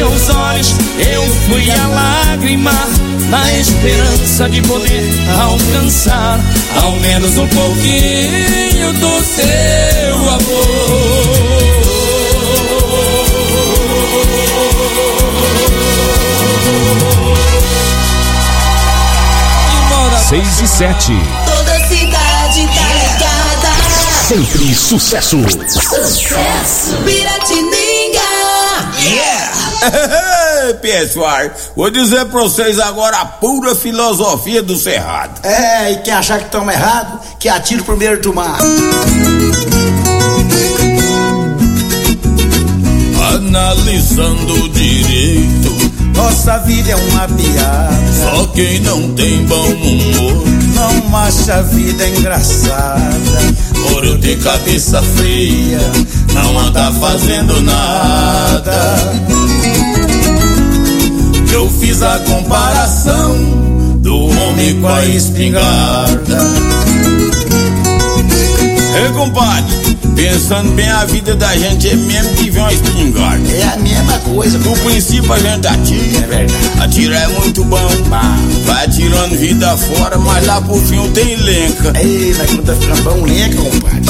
seus olhos eu fui a lágrima, na esperança de poder alcançar ao menos um pouquinho do seu amor. 6 e 7. Toda cidade tá ligada. Sempre sucesso. Sucesso. Piratininga. Yeah! Pessoal, vou dizer pra vocês agora a pura filosofia do Cerrado. E quem achar que toma errado, que atire o primeiro do mar. Analisando direito, nossa vida é uma piada. Só quem não tem bom humor não acha a vida engraçada. Por eu ter cabeça fria, não anda fazendo nada. Eu fiz a comparação do homem com a espingarda. Ei, compadre, pensando bem, a vida da gente é mesmo que vem uma espingarda. É a mesma coisa. No princípio a gente atira. É verdade. Atirar é muito bom. Vai atirando vida fora, mas lá por fim tem lenca. Ei, mas quando tá ficando bom, lenca, compadre.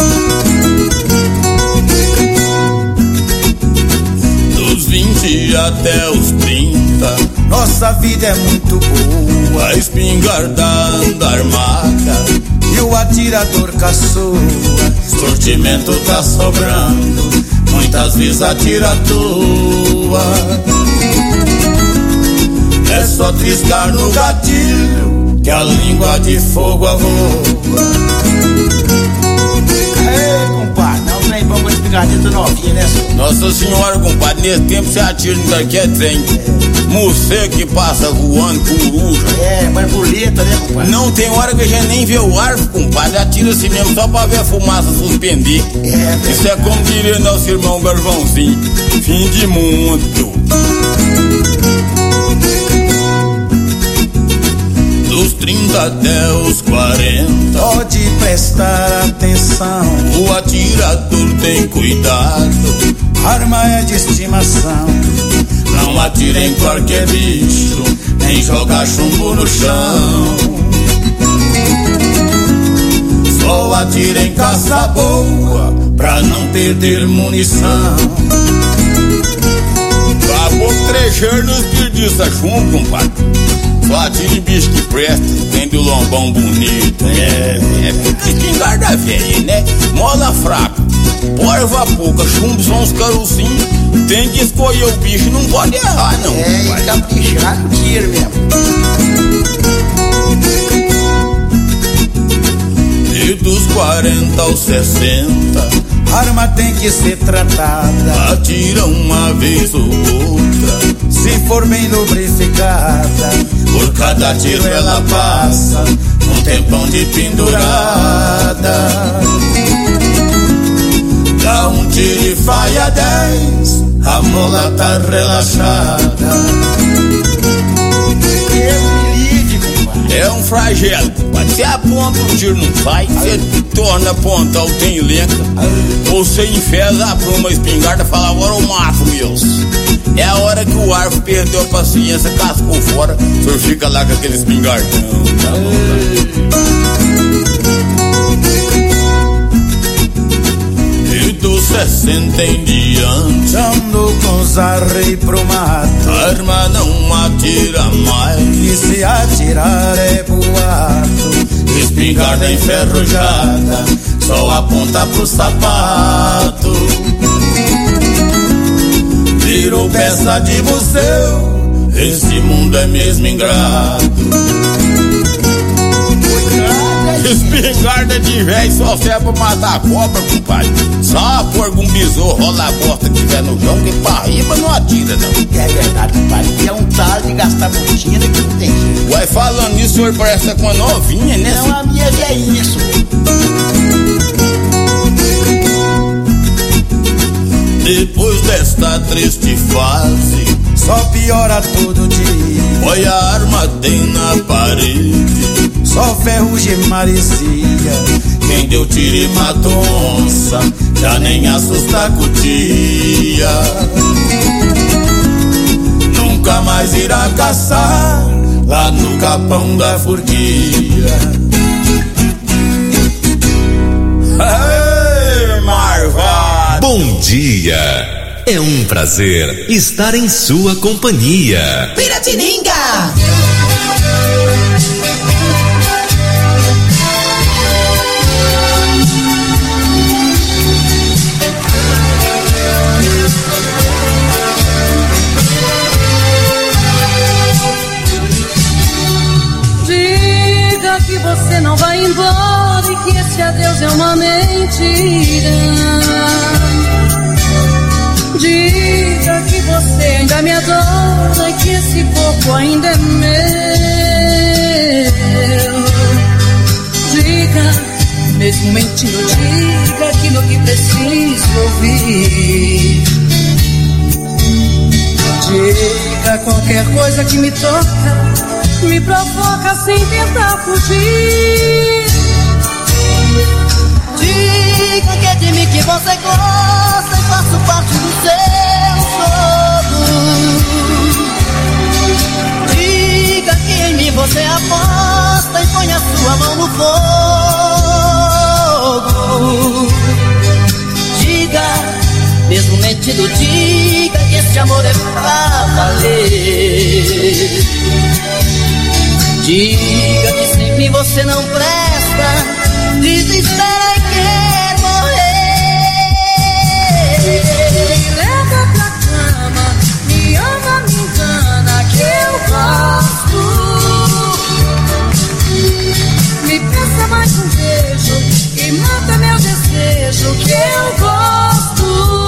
Dos 20 até os 30, nossa vida é muito boa. A espingarda anda armada e o atirador caçoa. Sortimento tá sobrando, muitas vezes atira à toa. É só triscar no gatilho que a língua de fogo avoa. Ei, compadre, não tem bom com espingardeta novinha, né? Nossa senhora, compadre, nesse tempo você atira no daqui é trem. Morcego que passa voando, coruja. Borboleta, né, compadre? Não tem hora que a gente nem vê o arco, compadre. Atira assim mesmo só pra ver a fumaça suspender. Isso é como diria nosso irmão Garvãozinho: fim de mundo. Dos 30 até os 40, pode prestar atenção. O atirador tem cuidado, arma é de estimação. Não atira em qualquer bicho, nem joga chumbo no chão. Só atira em caça boa, pra não perder munição. Acabou trecheiro nos perdiça chumbo, compadre. Só atira em bicho que presta, tem do lombão bonito. Espingarda velha, né? Mola fraca, porva pouca, chumbo são os carocinhos. Tem que escolher o bicho, não pode errar, não. E caprichar no tiro mesmo. E dos 40 aos 60, arma tem que ser tratada. Atira uma vez ou outra, se for bem lubrificada. Por cada tiro ela passa um tempão de pendurada. Dá um tiro e falha 10, a mola tá relaxada. É um flagelo, mas você aponta o tiro não sai, você torna a apontar o tem lenca, ou você enfesa pra uma espingarda e fala: agora eu mato meus. É a hora que o arco perdeu a paciência, cascou fora, o senhor fica lá com aquele espingardão. E dos 60 em diante, ando com os arreios pro mato. A arma não atira mais, e se atirar é boato. Espingarda enferrujada, só aponta pro sapato. Virou peça de museu, esse mundo é mesmo ingrato. Espingarda de véio só serve pra matar a cobra, compadre. Só por algum besouro rola a bosta que tiver no chão, que pra riba não atira, não. É verdade, compadre. É um talo de gastar botina que não tem jeito. Ué, falando nisso, o senhor parece estar com uma novinha, né? Não, a minha é isso. Depois desta triste fase, só piora todo dia. Olha a arma tem na parede, só ferrugem maresia. Quem deu tiro e matou onça, já nem assusta a cutia. nós irá caçar lá no capão da Forquilha. Ei, marvado! Bom dia! É um prazer estar em sua companhia. Piratininga! Diga que você não vai embora e que esse adeus é uma mentira. Diga que você ainda me adora e que esse corpo ainda é meu. Diga, mesmo mentindo, diga aquilo que preciso ouvir. Diga qualquer coisa que me toca, me provoca sem tentar fugir. Diga que é de mim que você gosta e faço parte do seu jogo. Diga que em mim você aposta e põe a sua mão no fogo. Diga, mesmo mentindo, diga que esse amor é pra valer. Diga que sem mim você não presta, desespera e quer morrer. Me leva pra cama, me ama, me engana, que eu gosto. Me peça mais um beijo e mata meu desejo, que eu gosto.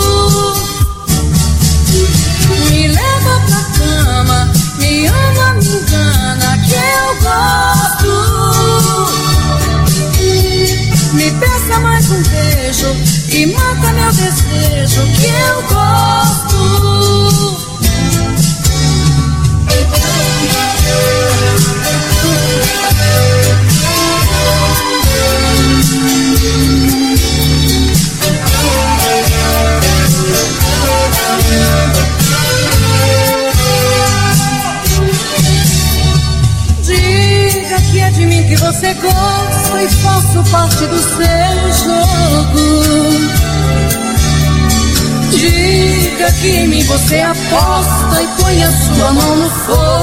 Me leva pra cama, me ama, me engana, que eu gosto. Me peça mais um beijo e mata meu desejo, que eu gosto. Diga que é de mim que você gosta e faço parte do seu jogo. Diga que em mim você aposta e põe a sua mão no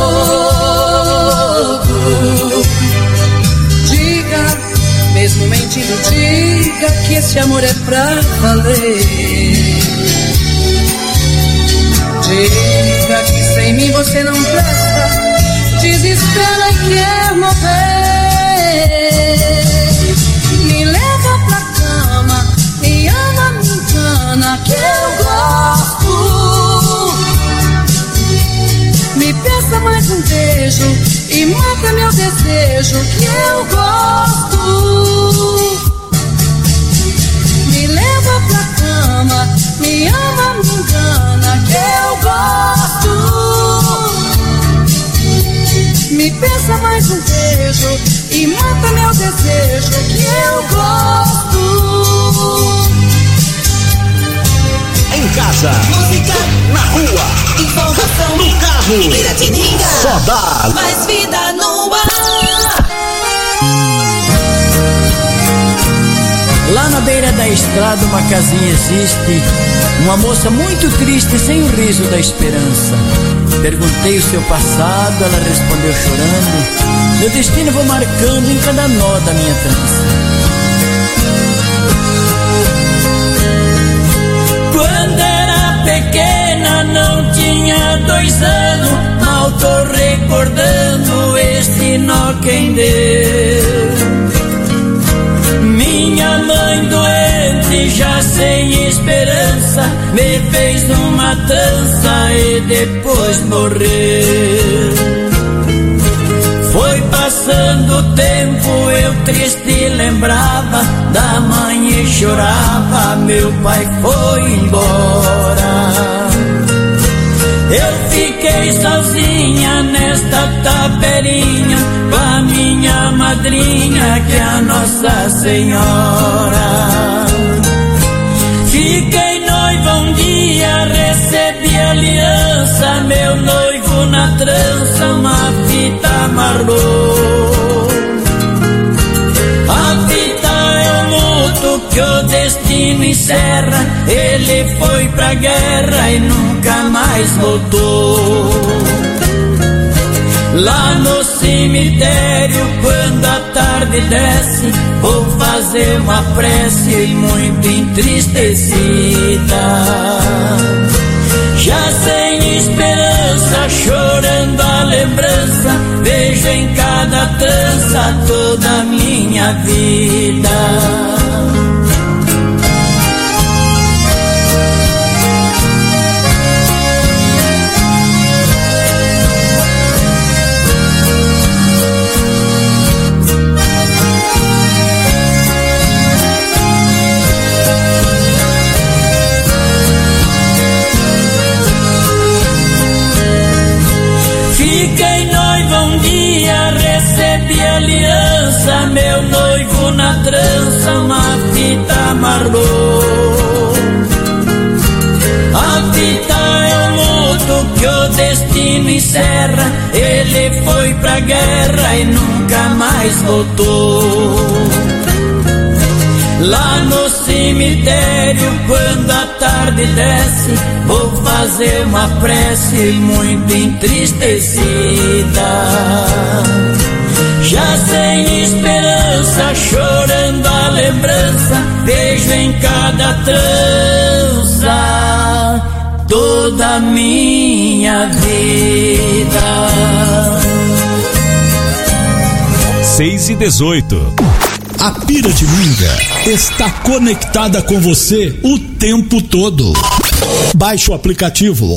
fogo. Diga, mesmo mentindo, diga que esse amor é pra valer. Diga que sem mim você não presta, desespera e quer morrer. Me leva pra cama, me ama, me engana, que eu gosto. Me peça mais um beijo e mata meu desejo, que eu gosto. Me leva pra cama, me ama, me engana, que eu gosto. Me peça mais um beijo e mata meu desejo, que eu gosto. Em casa, Música, na rua, informação, no carro, Piratininga. só dá Mais vida no ar. Lá na beira da estrada uma casinha existe, uma moça muito triste sem o riso da esperança. Perguntei o seu passado, ela respondeu chorando: meu destino vou marcando em cada nó da minha trança. Quando era pequena, não tinha 2 anos, mal tô recordando este nó quem deu. Minha mãe doente, já sem esperança, me fez numa dança e depois morreu. Foi passando o tempo, eu triste lembrava da mãe e chorava, meu pai foi embora. Eu fiquei sozinha nesta tapelinha, com a minha madrinha, que é a Nossa Senhora. Fiquei noiva um dia, recebi aliança, meu noivo noivo na trança uma fita amarrou. A fita é o luto que o destino encerra. Ele foi pra guerra e nunca mais voltou. Lá no cemitério, quando a tarde desce, vou fazer uma prece muito entristecida. Já sem esperança, chorando a lembrança, vejo em cada trança toda a minha vida. Fiquei noiva um dia, recebi aliança, meu noivo na trança uma fita amarrou. A fita é o luto que o destino encerra. Ele foi pra guerra e nunca mais voltou. Lá no cemitério, quando a tarde desce, vou fazer uma prece muito entristecida. Já sem esperança, chorando a lembrança, vejo em cada trança toda a minha vida. 6:18. A Piratininga está conectada com você o tempo todo. Baixe o aplicativo.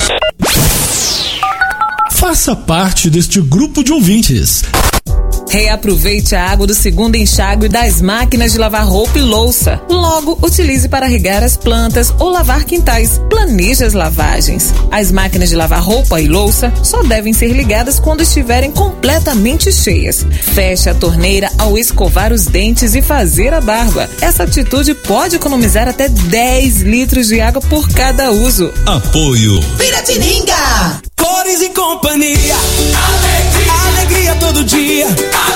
Faça parte deste grupo de ouvintes. Reaproveite a água do segundo enxágue das máquinas de lavar roupa e louça. Logo, utilize para regar as plantas ou lavar quintais. Planeje as lavagens. As máquinas de lavar roupa e louça só devem ser ligadas quando estiverem completamente cheias. Feche a torneira ao escovar os dentes e fazer a barba. Essa atitude pode economizar até 10 litros de água por cada uso. Apoio Piratininga. Cores e companhia. Alegria todo dia.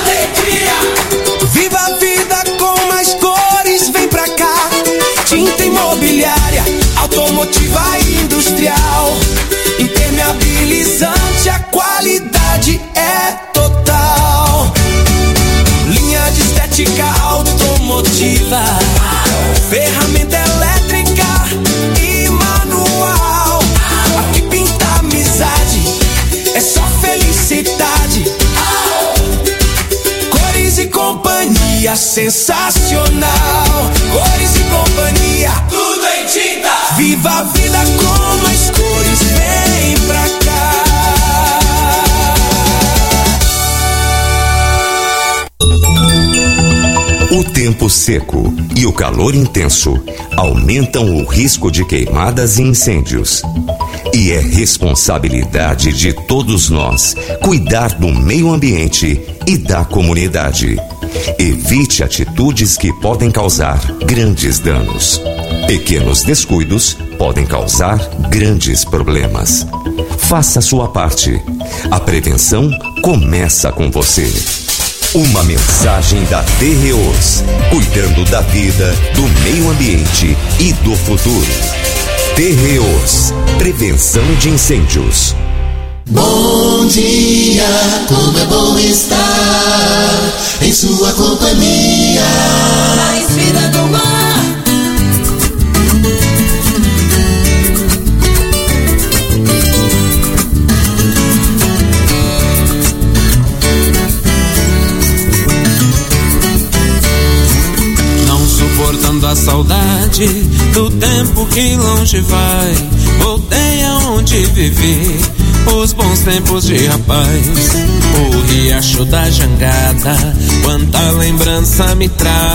Viva a vida com mais cores, vem pra cá. Tinta imobiliária, automotiva e industrial. Impermeabilizante, a qualidade é total. Linha de estética automotiva, ferramenta elétrica e manual. Aqui pinta amizade, é só felicidade. Cores e companhia, sensacional. Cores e companhia, tudo em tinta. Viva a vida com mais cores, vem pra cá. O tempo seco e o calor intenso aumentam o risco de queimadas e incêndios. E é responsabilidade de todos nós cuidar do meio ambiente e da comunidade. Evite atitudes que podem causar grandes danos. Pequenos descuidos podem causar grandes problemas. Faça a sua parte. A prevenção começa com você. Uma mensagem da Terreos, cuidando da vida, do meio ambiente e do futuro. Terreos, prevenção de incêndios. Bom dia, como é bom estar em sua companhia. Mais vida no ar. Suportando a saudade do tempo que longe vai, voltei aonde vivi os bons tempos de rapaz. O riacho da jangada, quanta lembrança me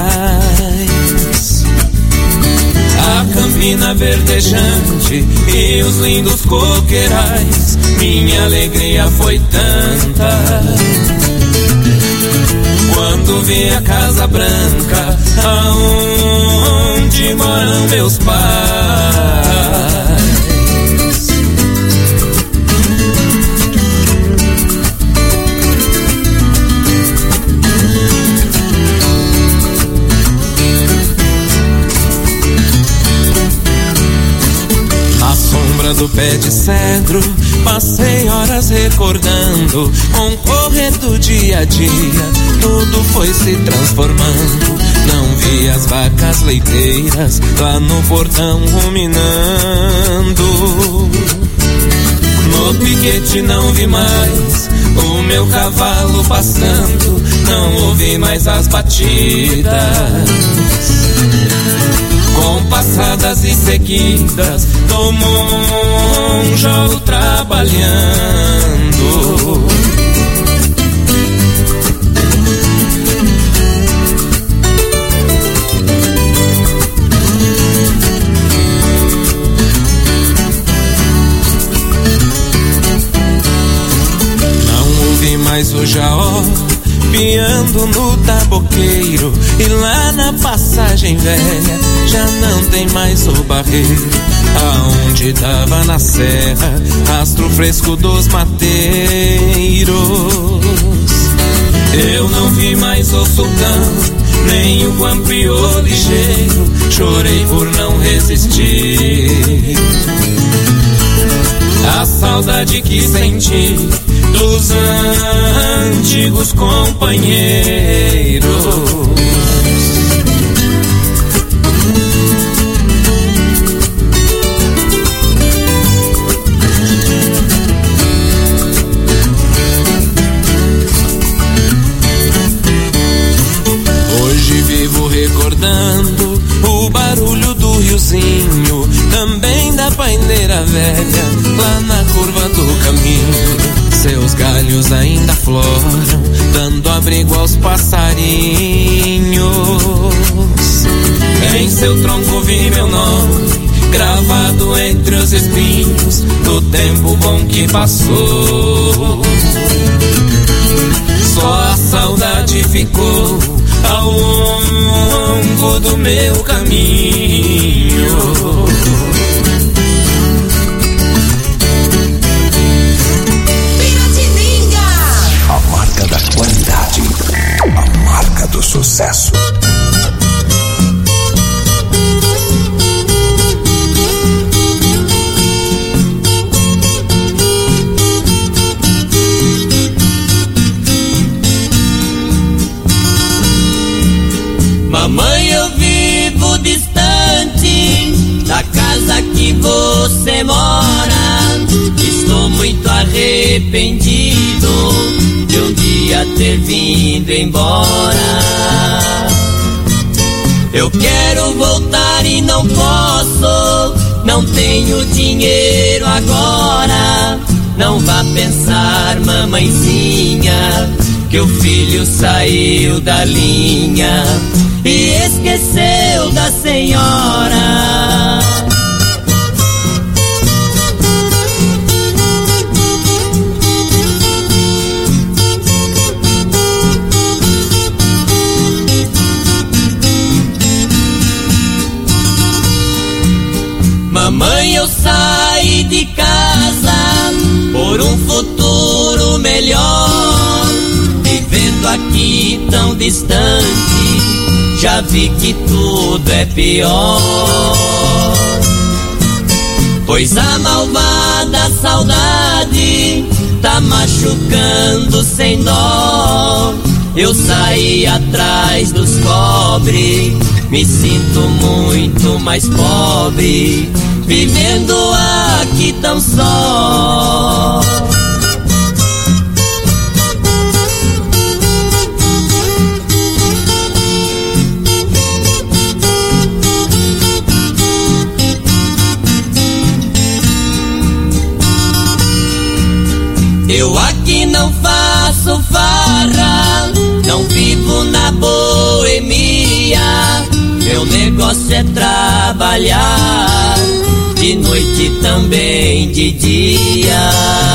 traz. A campina verdejante e os lindos coqueirais, minha alegria foi tanta quando vi a Casa Branca, aonde moram meus pais. do pé de cedro, passei horas recordando. Com o correr do dia a dia, tudo foi se transformando. Não vi as vacas leiteiras lá no portão ruminando. No piquete não vi mais o meu cavalo passando. Não ouvi mais as batidas compassadas e seguidas do monjol trabalhando. Não ouvi mais o jaó piando no taboqueiro, e lá na passagem velha já não tem mais o barreiro. Aonde tava na serra, rastro fresco dos mateiros. Eu não vi mais o sultão, nem o guampiô ligeiro. Chorei por não resistir a saudade que senti dos antigos companheiros. Hoje vivo recordando o barulho do riozinho, também da paineira velha lá na curva do caminho. Seus galhos ainda floram, dando abrigo aos passarinhos. Em seu tronco vi meu nome, gravado entre os espinhos do tempo bom que passou. Só a saudade ficou ao longo do meu caminho. A marca da qualidade, a marca do sucesso. Mamãe, eu vivo distante da casa que você mora. Estou muito arrependido de um dia ter vindo embora. Eu quero voltar e não posso, não tenho dinheiro agora. Não vá pensar, mamãezinha, que o filho saiu da linha e esqueceu da senhora. Mamãe, eu saí de casa por um futuro melhor. Vivendo aqui tão distante, já vi que tudo é pior. Pois a malvada saudade tá machucando sem dó. Eu saí atrás dos pobres, me sinto muito mais pobre, vivendo aqui tão só. Eu aqui não faço farra, não vivo na boemia. Meu negócio é trabalhar, de noite e também de dia.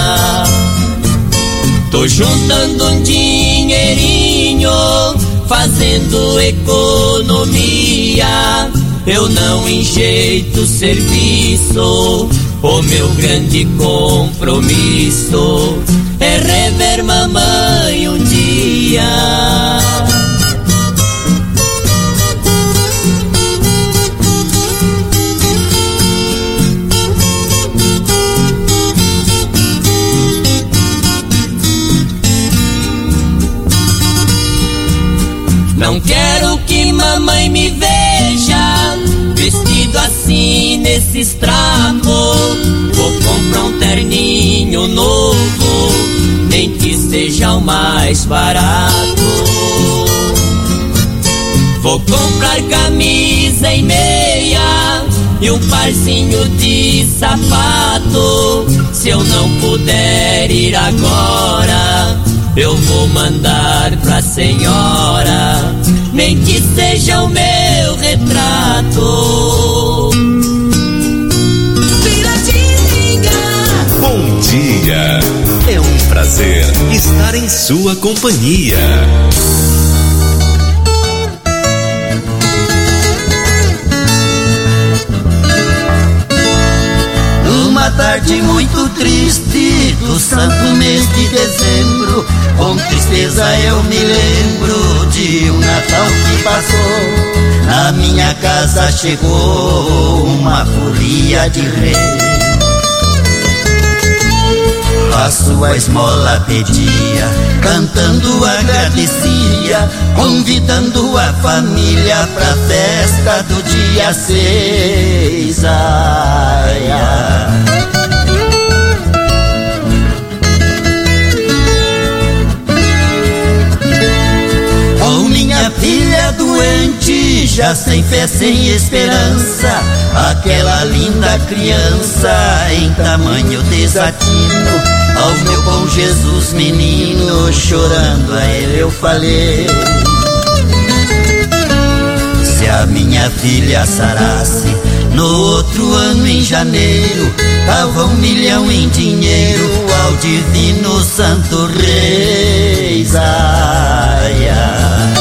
Tô juntando um dinheirinho, fazendo economia. Eu não enjeito serviço, o meu grande compromisso é rever mamãe um dia. alguém me veja vestido assim nesses trapos. Vou comprar um terninho novo, nem que seja o mais barato. Vou comprar camisa e meia e um parzinho de sapato. Se eu não puder ir agora, eu vou mandar pra senhora, nem que seja o meu retrato. Bom dia, é um prazer estar em sua companhia. Uma tarde muito triste do santo mês de dezembro, com tristeza eu me lembro de um Natal que passou. Na minha casa chegou uma folia de rei. A sua esmola pedia, cantando agradecia, convidando a família pra festa do dia 6. Ai, ai. Oh, minha filha doente, já sem fé, sem esperança, aquela linda criança em tamanho desatino. Ao meu bom Jesus menino, chorando a ele eu falei: se a minha filha sarasse no outro ano em janeiro, dava 1 milhão em dinheiro ao divino Santo Reis. Ai, ai.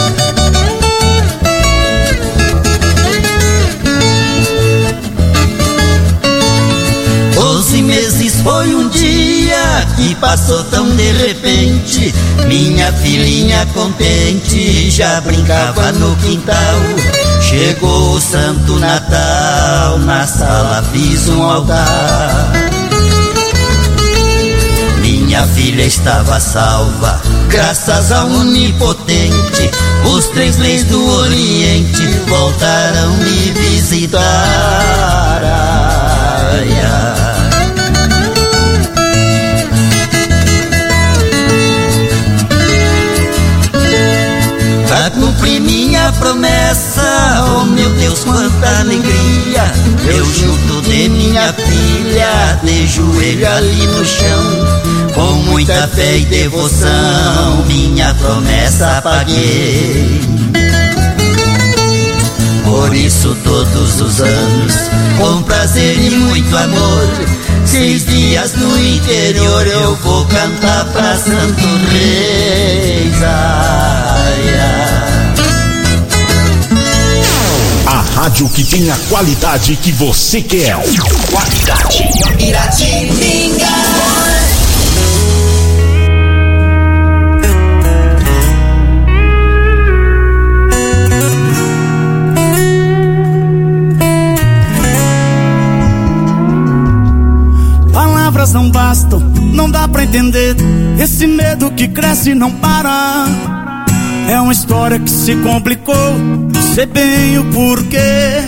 12 meses foi um dia que passou tão de repente. Minha filhinha contente já brincava no quintal. Chegou o Santo Natal, na sala fiz um altar. Minha filha estava salva, graças ao Onipotente. Os 3 leis do Oriente voltaram me visitar. Ai, ai. Pra cumprir minha promessa, oh meu Deus, quanta alegria. Eu junto de minha filha, de joelho ali no chão, com muita fé e devoção, minha promessa paguei. Por isso todos os anos, com prazer e muito amor, 6 dias no interior eu vou cantar pra Santo Reis. Ai, ai. A rádio que tem a qualidade que você quer. Qualidade. Piratininga. Palavras não bastam, não dá pra entender. Esse medo que cresce e não para. É uma história que se complicou, sei bem o porquê.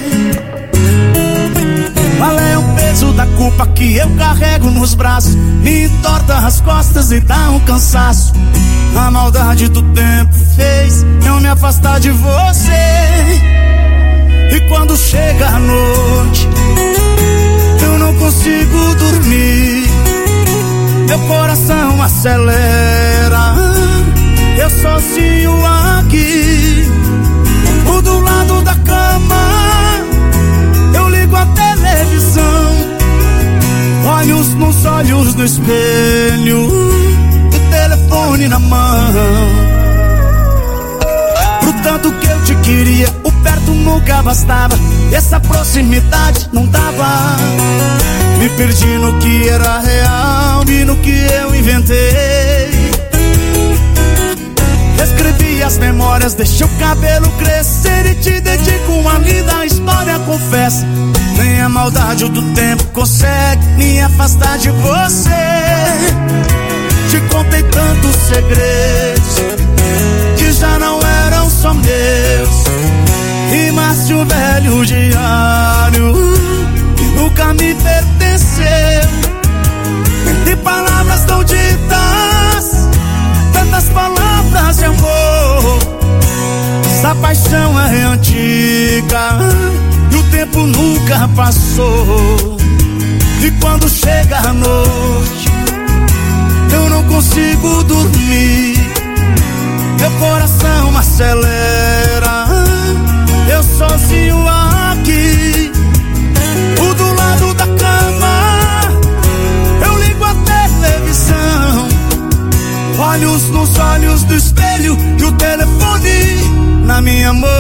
Qual é o peso da culpa que eu carrego nos braços? Me entorta as costas e dá um cansaço. A maldade do tempo fez eu me afastar de você. E quando chega a noite, eu não consigo dormir. Meu coração acelera, eu sozinho aqui. Do lado da cama, eu ligo a televisão, olhos nos olhos no espelho, o telefone na mão. Pro tanto que eu te queria, o perto nunca bastava, essa proximidade não dava. Me perdi no que era real e no que eu inventei. Escrevi as memórias, deixei o cabelo crescer e te dedico uma linda história, confesso. Nem a maldade do tempo consegue me afastar de você. Te contei tantos segredos que já não eram só meus. rasgasse o velho diário que nunca me pertenceu. De palavras não ditas, tantas palavras de amor. Essa paixão é antiga e o tempo nunca passou. E quando chega a noite, eu não consigo dormir. Meu coração acelera, eu sozinho aqui. O do lado da cama, eu ligo a televisão. Olhos nos olhos do espelho e o telefone na minha mão.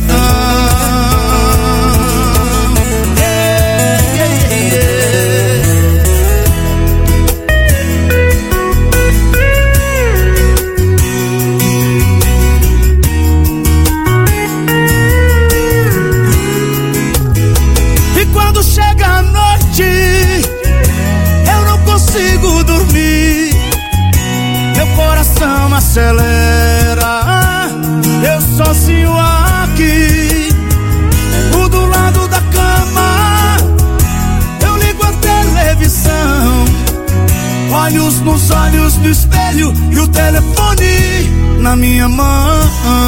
E quando chega a noite, eu não consigo dormir. Meu coração acelera, eu sozinho aqui. O do lado da cama, eu ligo a televisão. Olhos nos olhos do espelho e o telefone na minha mão.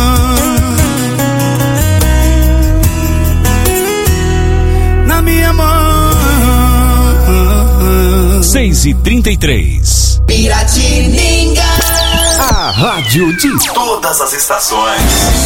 Na minha mão. 6h33. Piratininga. A rádio de todas as estações.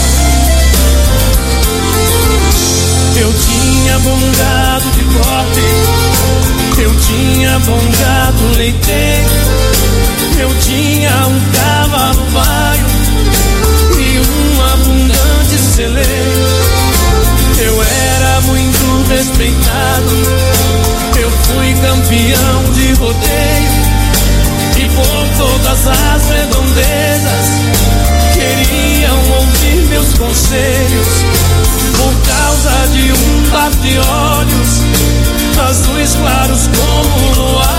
Eu tinha bom gado de corte, eu tinha bom gado leiteiro, eu tinha um cavalo baio e um abundante celeiro. Eu era muito respeitado, eu fui campeão de rodeio e por todas as redondezas queriam ouvir meus conselhos. Por causa de um par de olhos azuis claros como o luar.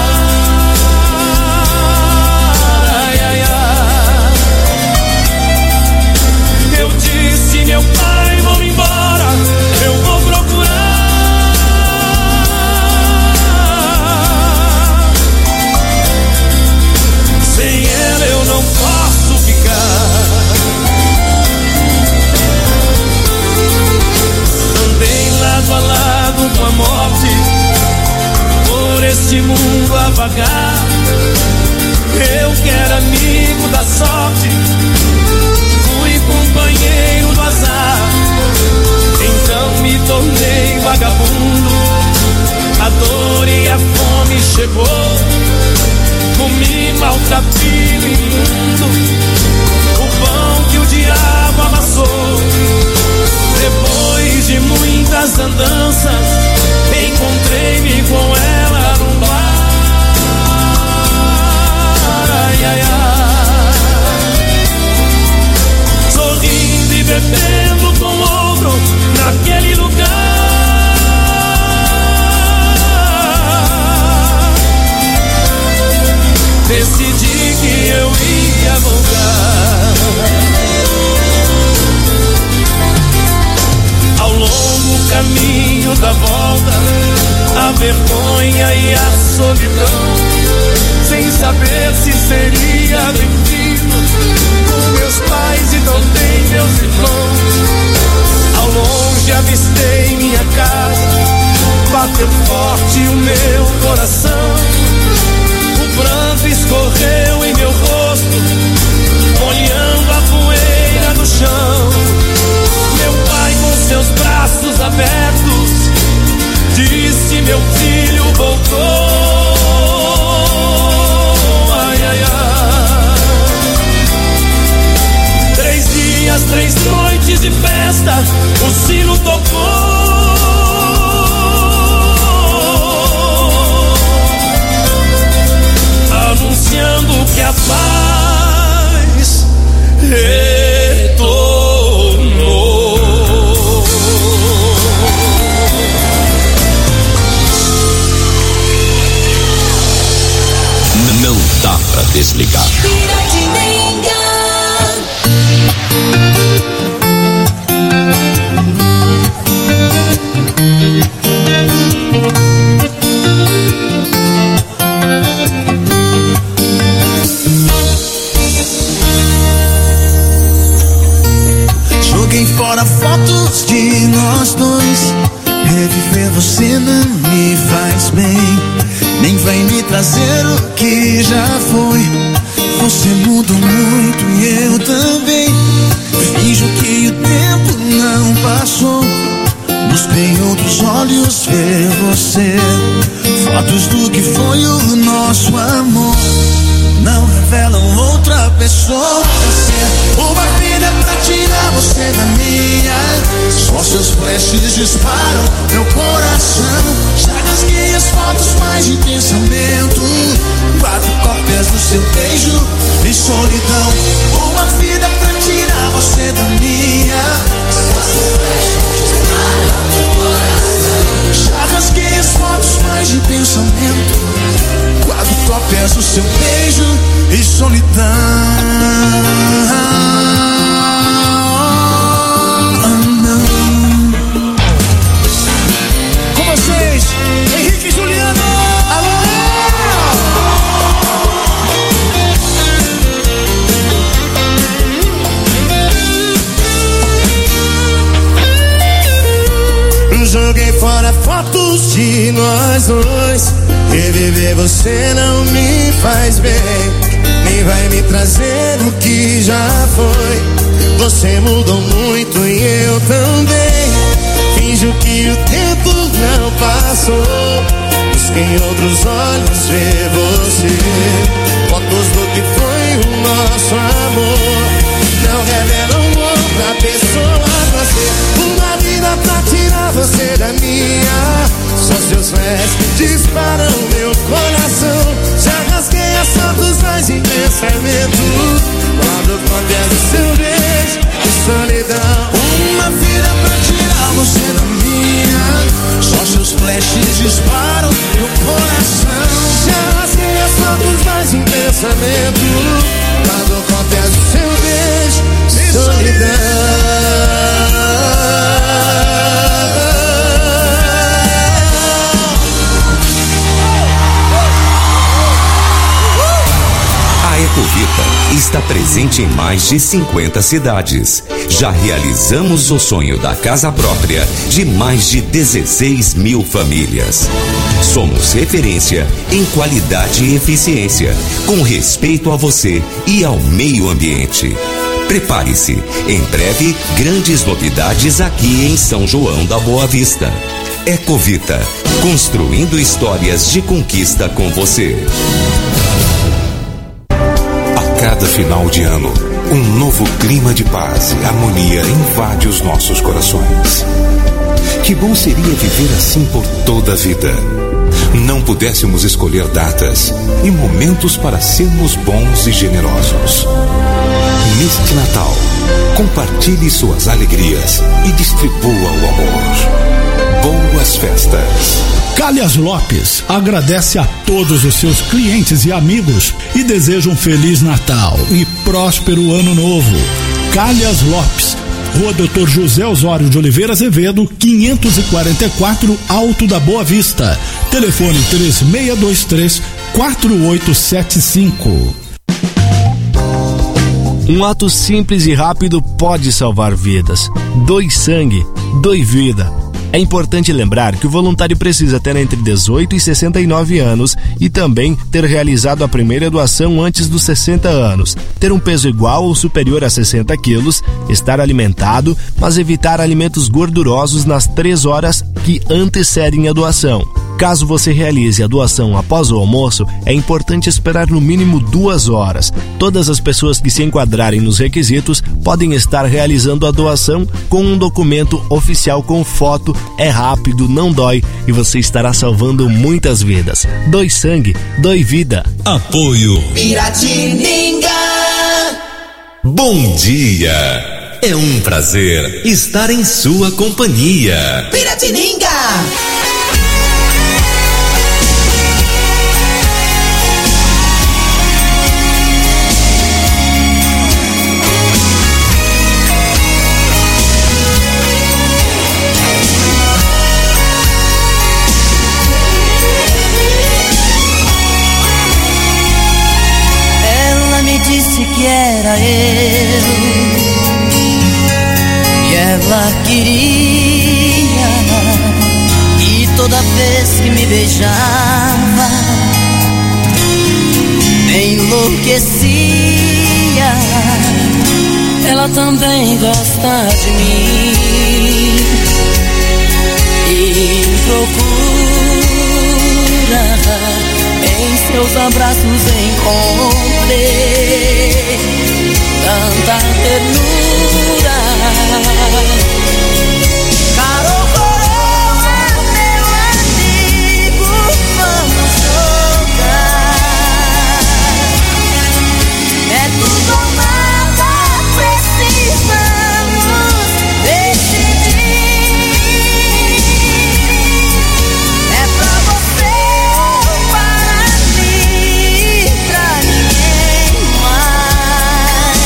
Ai, ai, ai. Eu disse, meu pai, vou embora, eu vou procurar. Sem ela eu não posso ficar. Andei lado a lado com a morte, por este mundo a vagar. Eu que era amigo da sorte, fui companheiro do azar. Então me tornei vagabundo, a dor e a fome chegou. Comi maltrapilho imundo, o pão que o diabo amassou. Depois de muitas andanças, encontrei-me com ela num bar. Ai, ai, ai. Sorrindo e bebendo com outro naquele lugar. Decidi que eu ia voltar. Ao longo caminho da volta, a vergonha e a solidão, sem saber se seria bem-vindo com meus pais e também meus irmãos. Ao longe avistei minha casa, bateu forte o meu coração. O pranto escorreu em meu rosto, molhando a poeira do chão. Meu pai com seus braços abertos disse, meu filho voltou. Ai, ai, ai. 3 dias, 3 noites de festa, o sino tocou. Anunciando que a paz retornou. Não dá pra desligar. que já foi. Você mudou muito e eu também. Finjo que o tempo não passou. Busco em outros olhos ver você. Fotos do que foi o nosso amor não revelam outra pessoa pra ser. Uma vida pra tirar você da minha. Só seus flashes disparam meu coração. Já rasguei as fotos mais de pensamento. 4 cópias do seu beijo e solidão. Uma vida pra tirar você da minha. Só seus flashes disparam meu coração. Já rasguei as fotos mais de pensamento. 4 cópias do seu beijo e solidão. Com vocês, Henrique e Juliano. Alô! Joguei fora fotos de nós dois. Reviver você não me faz bem, nem vai me trazer o que já foi. Você mudou muito e eu também. Finjo que o tempo não passou. Busco em outros olhos ver você. Fotos do que foi o nosso amor não revelam outra pessoa pra ser. Uma vida pra tirar você da minha. Só seus flashes disparam meu coração. Já rasguei as fotos mais em pensamento. Quando acontece o seu beijo e solidão. Uma vida pra tirar você da minha. Só seus flashes disparam meu coração. Já rasguei as fotos mais em pensamento. Quando acontece o seu beijo e solidão. Ecovita está presente em mais de 50 cidades. Já realizamos o sonho da casa própria de mais de 16 mil famílias. Somos referência em qualidade e eficiência, com respeito a você e ao meio ambiente. Prepare-se, em breve, grandes novidades aqui em São João da Boa Vista. Ecovita, construindo histórias de conquista com você. Cada final de ano, um novo clima de paz e harmonia invade os nossos corações. Que bom seria viver assim por toda a vida. Não pudéssemos escolher datas e momentos para sermos bons e generosos. Neste Natal, compartilhe suas alegrias e distribua o amor. Boas festas. Calhas Lopes agradece a todos os seus clientes e amigos e deseja um Feliz Natal e próspero Ano Novo. Calhas Lopes, Rua Dr. José Osório de Oliveira Azevedo, 544, Alto da Boa Vista. Telefone 3623-4875. Um ato simples e rápido pode salvar vidas. Doe sangue, doe vida. É importante lembrar que o voluntário precisa ter entre 18 e 69 anos e também ter realizado a primeira doação antes dos 60 anos, ter um peso igual ou superior a 60 quilos, estar alimentado, mas evitar alimentos gordurosos nas 3 horas que antecedem a doação. Caso você realize a doação após o almoço, é importante esperar no mínimo 2 horas. Todas as pessoas que se enquadrarem nos requisitos podem estar realizando a doação com um documento oficial com foto. É rápido, não dói e você estará salvando muitas vidas. Doe sangue, doe vida. Apoio Piratininga. Bom dia! É um prazer estar em sua companhia. Piratininga. Que era eu e ela queria, e toda vez que me beijava enlouquecia. Ela também gosta de mim e procura. Em seus abraços encontrei tanta ternura. Carol Coroa, meu amigo, vamos jogar. É tudo ou nada, precisamos decidir. É pra você ou para mim, pra ninguém mais.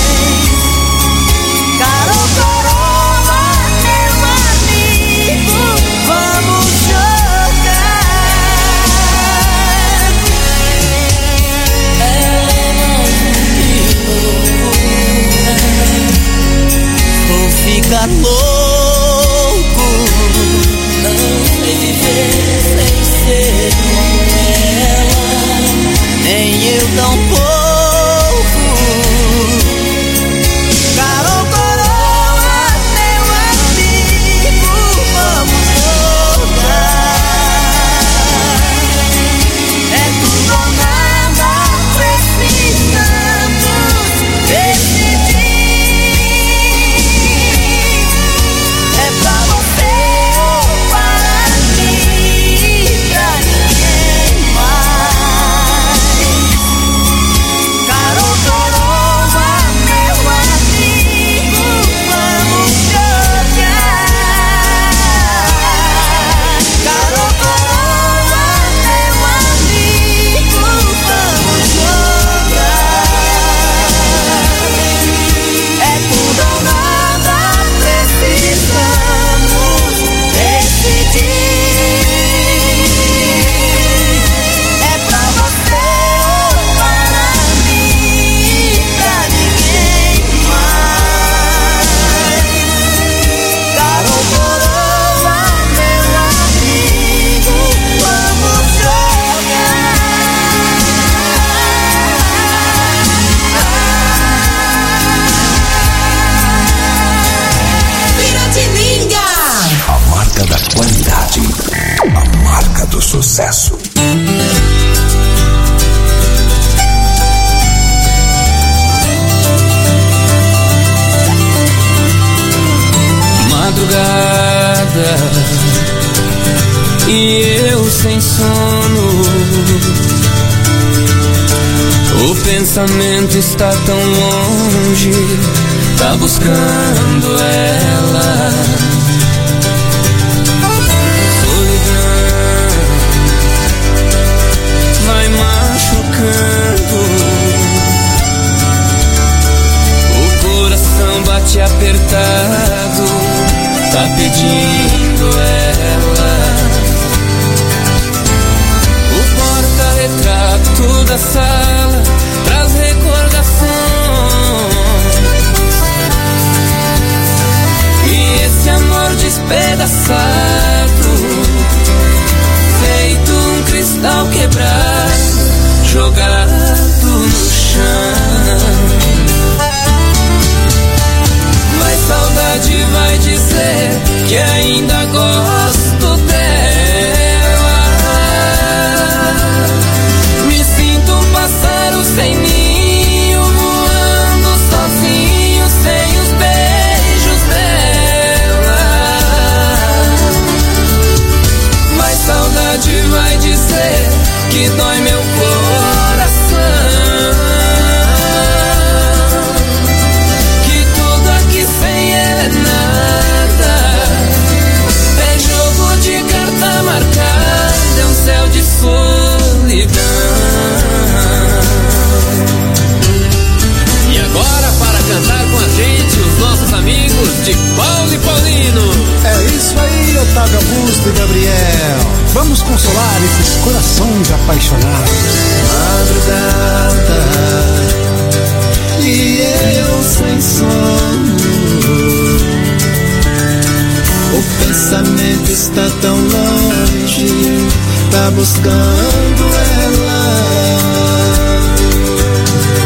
Carol Coroa, meu amigo, vamos jogar. Ela não me loucura, vou ficar louco, não sei viver sem ser com ela, nem eu tampouco. Carol Coroa, meu amigo, vamos jogar. É tudo ou nada, precisamos decidir. É pra você ou para mim, pra ninguém mais. Carol Coroa, meu amigo, vamos jogar. Carol Coroa, meu amigo, vamos jogar. É tudo ou nada, precisamos decidir. É pra você ou para mim, pra ninguém mais. Carol Coroa, meu amigo, vamos jogar. Piratininga. A marca da qualidade. A marca do sucesso. Madrugada e eu sem sono. O pensamento está tão longe, tá buscando ela. Solidão vai machucando. O coração bate apertado, tá pedindo ela. O porta-retrato da sala traz recordações, e esse amor despedaçado, feito um cristal quebrado, jogado no chão. Mas saudade vai dizer que ainda gosto dela. Me sinto um pássaro sem ninho, voando sozinho, sem os beijos dela. Mas saudade vai dizer que dói meu coração, que tudo aqui sem ela é nada. É jogo de carta marcada, é um céu de solidão. E agora, para cantar com a gente, os nossos amigos de Paulo e Paulino. É isso aí, Otávio Augusto e Gabriel. Vamos consolar esses corações apaixonados. Madrugada e eu sem sono. O pensamento está tão longe, tá buscando ela.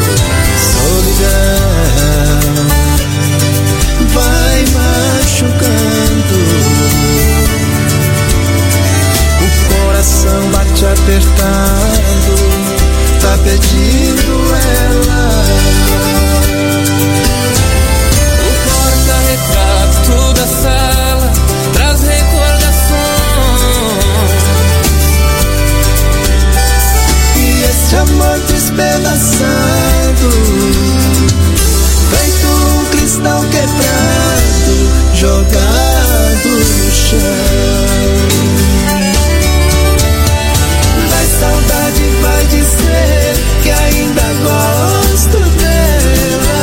despedaçando, feito um cristal quebrado, jogado no chão. Mas saudade vai dizer que ainda gosto dela.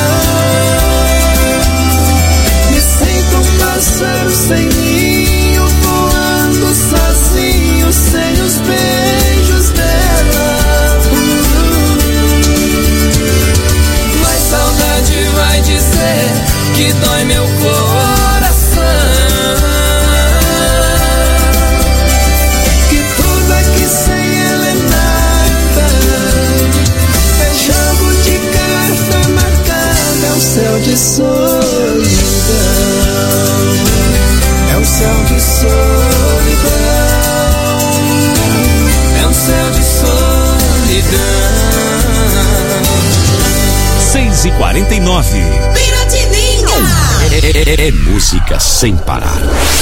Me sinto um pássaro sem ninho, voando sozinho, sem os beijos dela. Mas saudade vai dizer que dói meu coração, que tudo aqui sem ela é nada, é jogo de carta marcada, é o céu de solidão, é o céu de solidão, é o céu de solidão. 6h49. É música sem parar.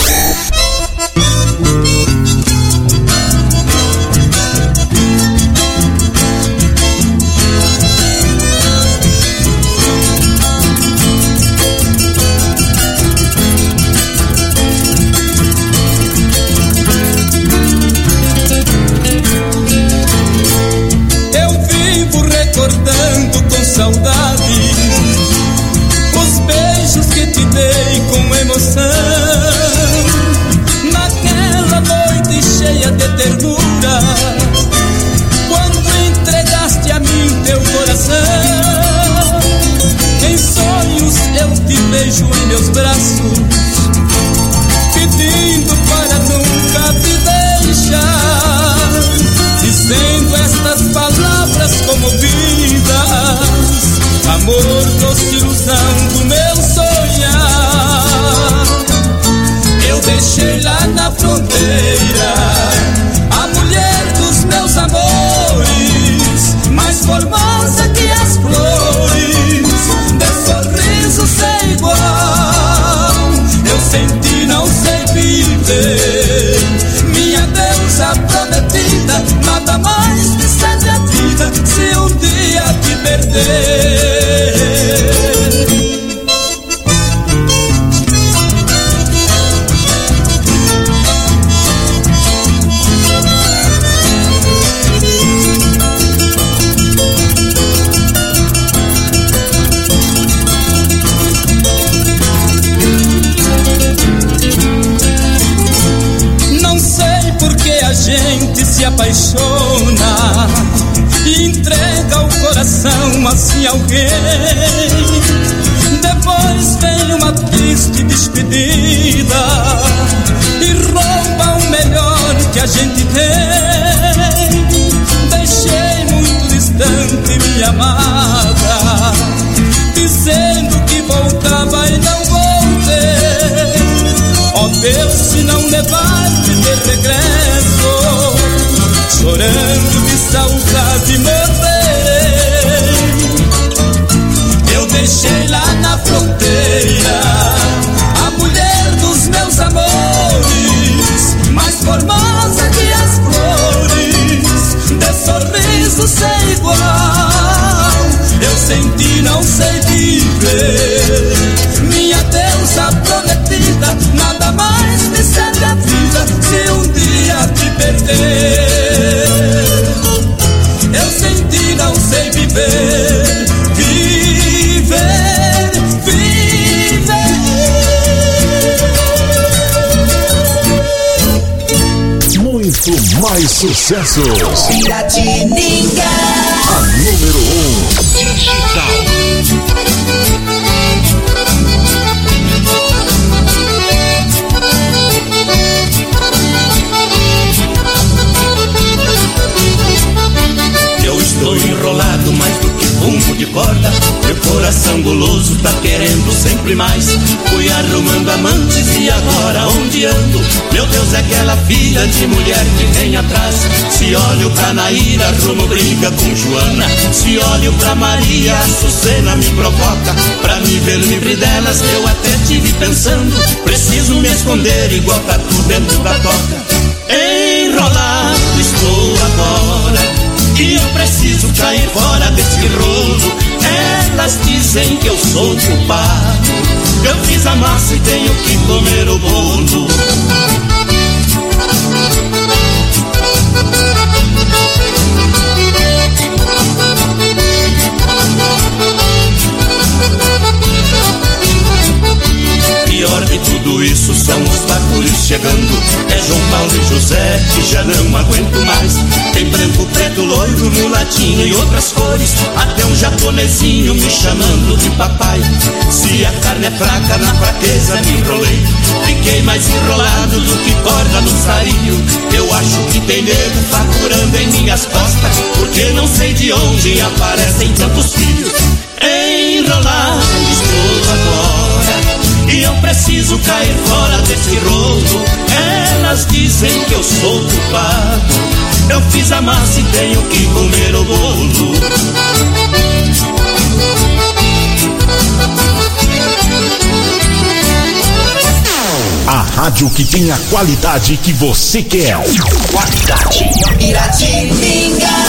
Eu vivo recordando com saudade os beijos que te dei com emoção, naquela noite cheia de ternura, quando entregaste a mim teu coração. Em sonhos eu te beijo em meus braços, pedindo para nunca te deixar, dizendo estas palavras comovidas: amor, doce ilusão do meu sonhar. Eu deixei lá na fronteira a mulher dos meus amores, mais formosa que as flores, de sorriso sem igual. Eu senti, não sei viver, minha deusa prometida, nada mais me serve a vida se um dia te perder. Não sei por que a gente se apaixona e entrega o coração assim a alguém. Depois vem uma triste despedida e rouba o melhor que a gente tem. Deixei muito distante minha amada, dizendo que voltava e não voltei. Ó Deus, se não levar-me de regresso, chorando de saudade morrerei. Eu deixei lá na fronteira a mulher dos meus amores, mais formosa que as flores, de sorriso sem igual. Eu senti, não sei viver, minha deusa prometida, nada mais me serve a vida se um dia te perder. Eu senti, não sei viver, viver, viver. Muito mais sucessos. Piratininga. A número 1 digital. Eu estou enrolado mais do que fumo de corda, meu coração guloso tá querendo sempre mais. Fui arrumando amantes e agora onde ando? Meu Deus, é aquela filha de mulher que vem atrás. Se olho pra Naíra, arrumo briga com Joana. Se olho pra Maria, a Açucena me provoca. Pra me ver livre delas, eu até tive pensando, preciso me esconder igual tatu dentro da toca. Enrolado estou agora e eu preciso cair fora desse rolo. Elas dizem que eu sou culpado, eu fiz a massa e tenho que comer o bolo. Pior de tudo isso são os bagulhos chegando. É João Paulo e José que já não aguento mais. Tem branco, preto, loiro, mulatinho e outras cores. Até um japonesinho me chamando de papai. Se a carne é fraca, na fraqueza me enrolei. Fiquei mais enrolado do que corda no sarilho. Eu acho que tem nego faturando em minhas costas, porque não sei de onde aparecem tantos filhos. Enrolado estou agora, e eu preciso cair fora desse rolo. Elas dizem que eu sou culpado, eu fiz a massa e tenho que comer o bolo. A rádio que tem a qualidade que você quer. Qualidade. Piratininga.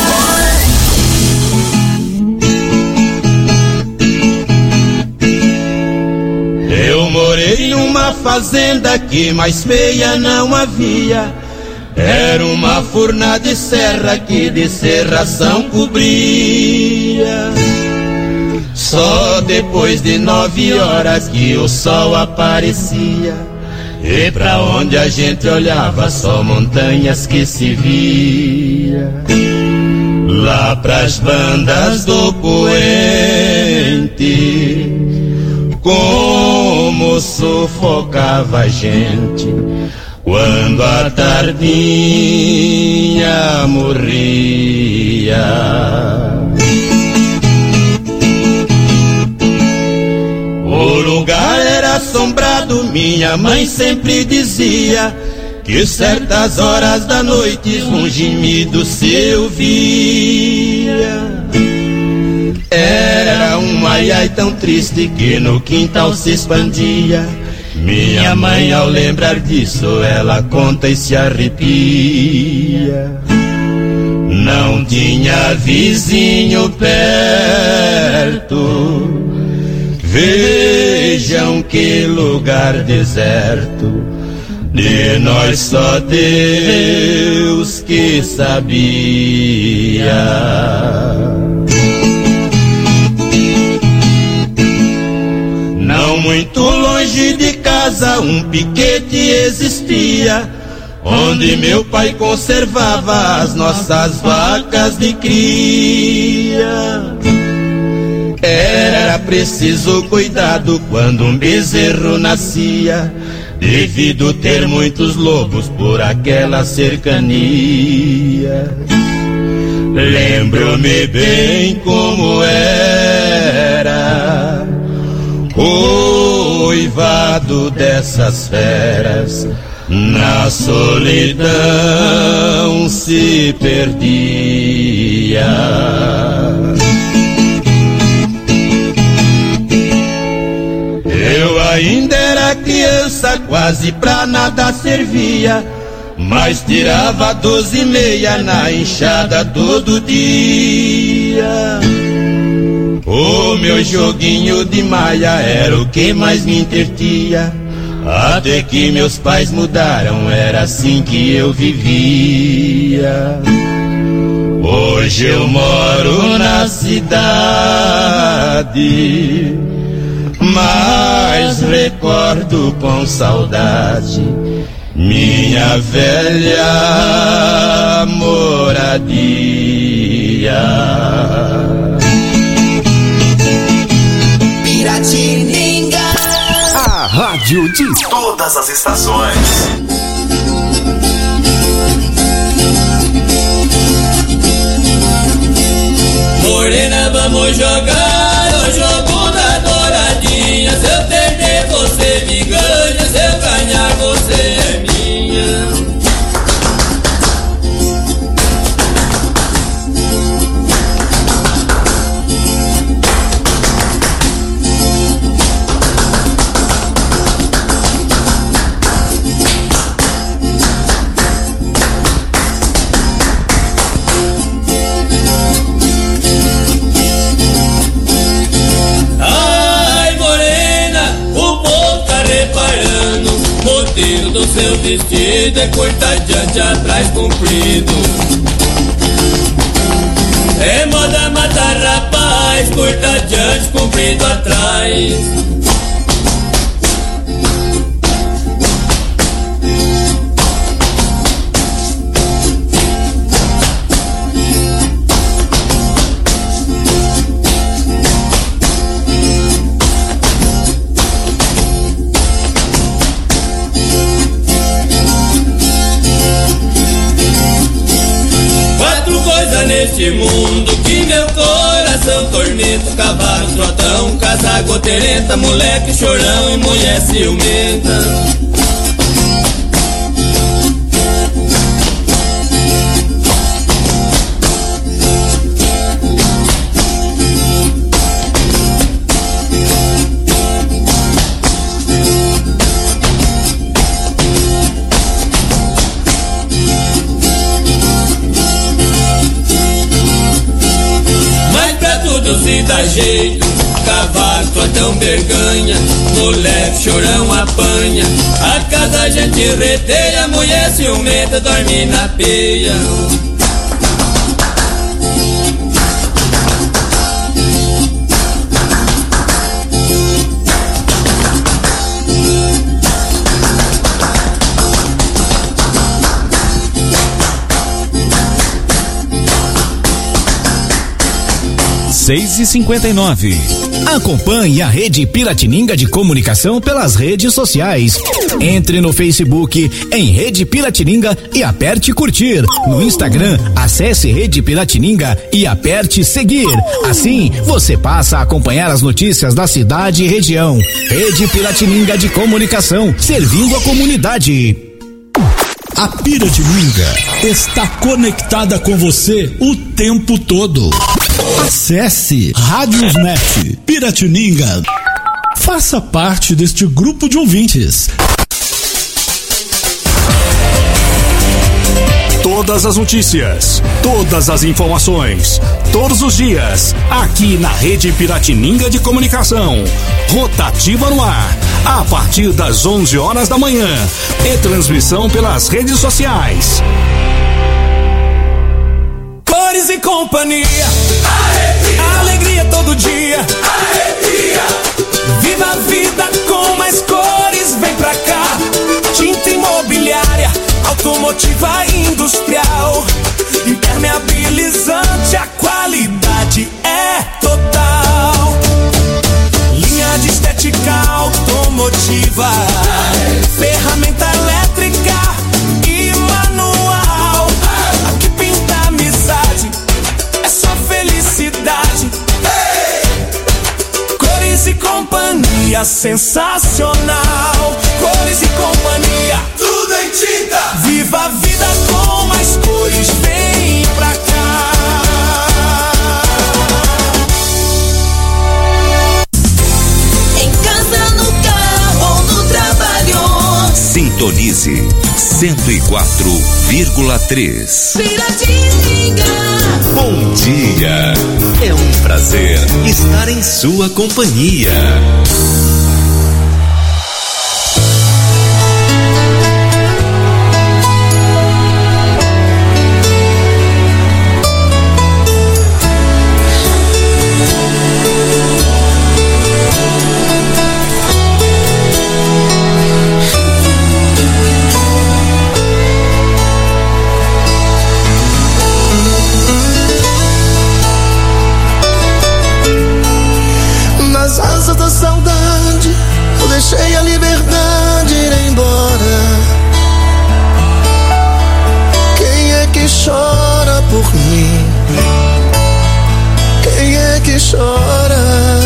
Eu morei numa fazenda que mais feia não havia. Era uma furna de serra que de serração cobria. Só depois de 9 horas que o sol aparecia, e pra onde a gente olhava só montanhas que se via. Lá pras bandas do poente, como sufocava a gente quando a tardinha morria. O lugar era assombrado, minha mãe sempre dizia que certas horas da noite um gemido se ouvia. Era um ai-ai tão triste que no quintal se expandia. Minha mãe, ao lembrar disso, ela conta e se arrepia. Não tinha vizinho perto, vejam que lugar deserto. De nós só Deus que sabia. Não muito longe de casa um piquete existia, onde meu pai conservava as nossas vacas de cria. Era preciso cuidado quando um bezerro nascia, devido ter muitos lobos por aquela cercania. Lembro-me bem como era coivado dessas feras, na solidão se perdia. Eu ainda era criança, quase pra nada servia, mas tirava 12,5 na enxada todo dia. O meu joguinho de malha era o que mais me entretia, até que meus pais mudaram, era assim que eu vivia. Hoje eu moro na cidade, mas recordo com saudade minha velha moradia. Piratininga, a rádio de todas as estações. Morena, vamos jogar o jogo da douradinha. Se eu perder, você me ganha. Se eu ganhar, você é minha. vestido é curto adiante, atrás comprido. É moda matar rapaz, curto adiante, comprido atrás. Neste mundo que meu coração tormenta: cavalo, trotão, casa goteirenta, moleque chorão e mulher ciumenta. Se dá jeito, cavalo, trotão, berganha, moleque chorão apanha, a casa a gente reteia, mulher ciumenta dorme na peia. 6h59. Acompanhe a Rede Piratininga de Comunicação pelas redes sociais. Entre no Facebook em Rede Piratininga e aperte curtir. No Instagram, acesse Rede Piratininga e aperte seguir. Assim, você passa a acompanhar as notícias da cidade e região. Rede Piratininga de Comunicação, servindo a comunidade. A Piratininga está conectada com você o tempo todo. Acesse Radiosnet Piratininga. Faça parte deste grupo de ouvintes. Todas as notícias, todas as informações, todos os dias, aqui na Rede Piratininga de Comunicação. Rotativa no ar, a partir das 11 horas da manhã. E transmissão pelas redes sociais. Cores e companhia, arrepia. Alegria todo dia, arrepia. Viva a vida com mais cores, vem pra cá. Tinta imobiliária, automotiva industrial, impermeabilizante, a qualidade é total. Linha de estética automotiva, ferramenta elétrica e manual. Aqui pinta amizade, é só felicidade. Cores e companhia, sensacional. Cores e companhia, tudo em tinta. Viva a vida com mais cores, vem pra cá. Em casa, no carro ou no trabalho, sintonize 104,3. Piratininga. Bom dia, é um prazer estar em sua companhia. Deixei a liberdade ir embora. Quem é que chora por mim? Quem é que chora?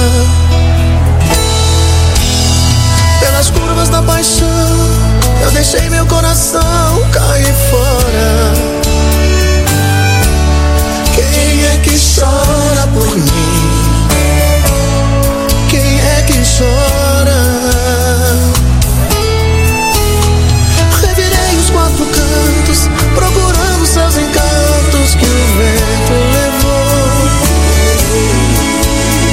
Pelas curvas da paixão, eu deixei meu coração cair fora. Quem é que chora por mim? Quem é que chora? Revirei os quatro cantos, procurando seus encantos que o vento levou.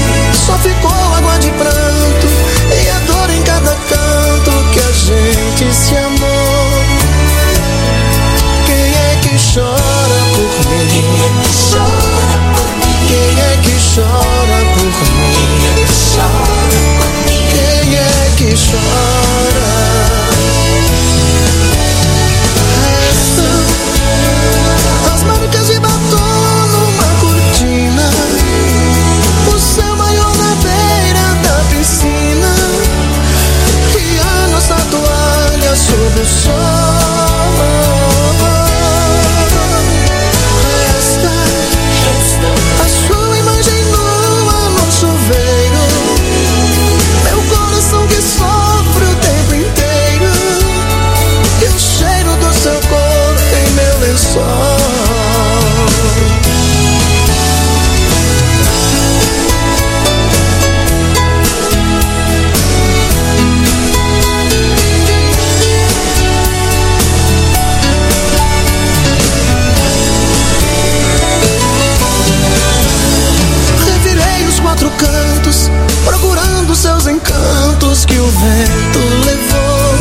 chora por mim? Quem é que chora? Restam as marcas de batom numa cortina, o céu maior na beira da piscina e a nossa toalha sob o sol. Resta a sua imagem nua no chuveiro, meu coração que sofre o tempo inteiro e o cheiro do seu corpo em meu lençol. Quatro cantos, procurando seus encantos que o vento levou.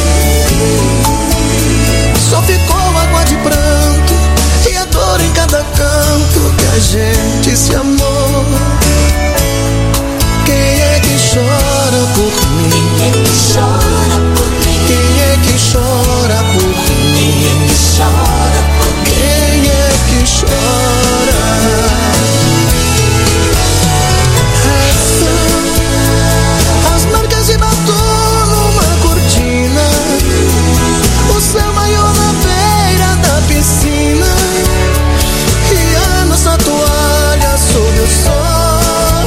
Só ficou água de pranto e a dor em cada canto que a gente se amou. Quem é que chora por mim? Quem é que chora por mim? Quem é que chora por mim? Quem é que chora? As marcas de batom numa cortina, o céu maior na beira da piscina e a nossa toalha sob o sol.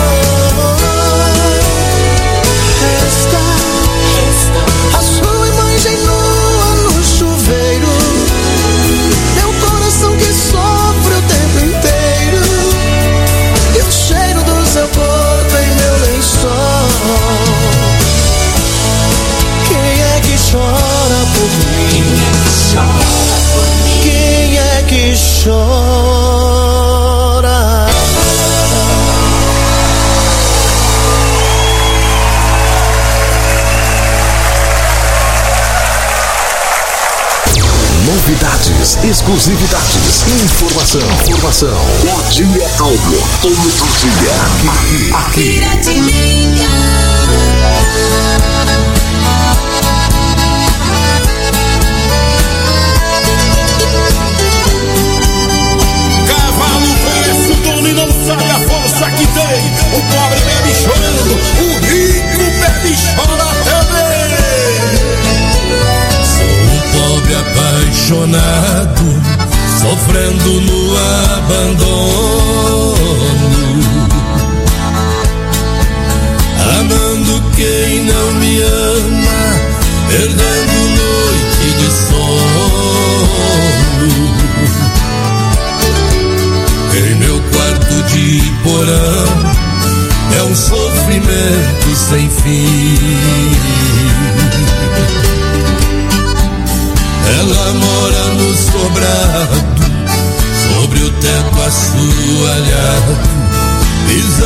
Resta a sua imagem nua no chuveiro, meu coração que sofre o tempo inteiro e o cheiro do seu corpo em meu lençol. Quem é que chora por mim? Quem é que chora? Novidades, exclusividades, informação. O dia calmo, todo dia. Aqui. Cavalo conhece o dono e não sabe a força que tem. O pobre bebe chorando, o rico bebe e chora também. Sou um pobre apaixonado, sofrendo no abandono, amando quem não me ama, perdendo noite de sono. Em meu quarto de porão é um sofrimento sem fim. Ela mora no sobrado, sobre o teto assoalhado,